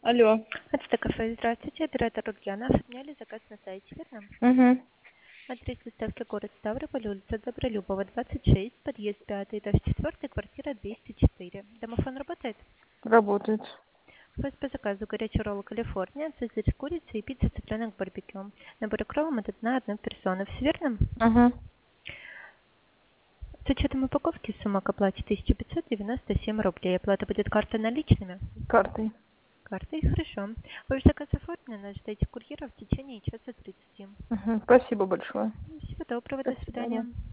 Алло. Это кафе. Здравствуйте, оператор Ульяна. Оформляли заказ на сайте, верно? Угу. Адрес доставки город Ставрополь, улица Добролюбова, 26, подъезд 5, этаж 4, квартира 204. Домофон работает? Работает. У вас по заказу горячий ролл Калифорния, цезарь с курицей и пицца цыпленок барбекю. Набор кроллом от одна персона. Все верно? Угу. С учетом упаковки сумма к оплате 1597 рублей. Оплата будет картой наличными? Картой. Картой, хорошо. Ваш заказ оформлен, ожидайте курьера в течение часа 30. Угу. Спасибо большое. Всего доброго, До до свидания. свидания.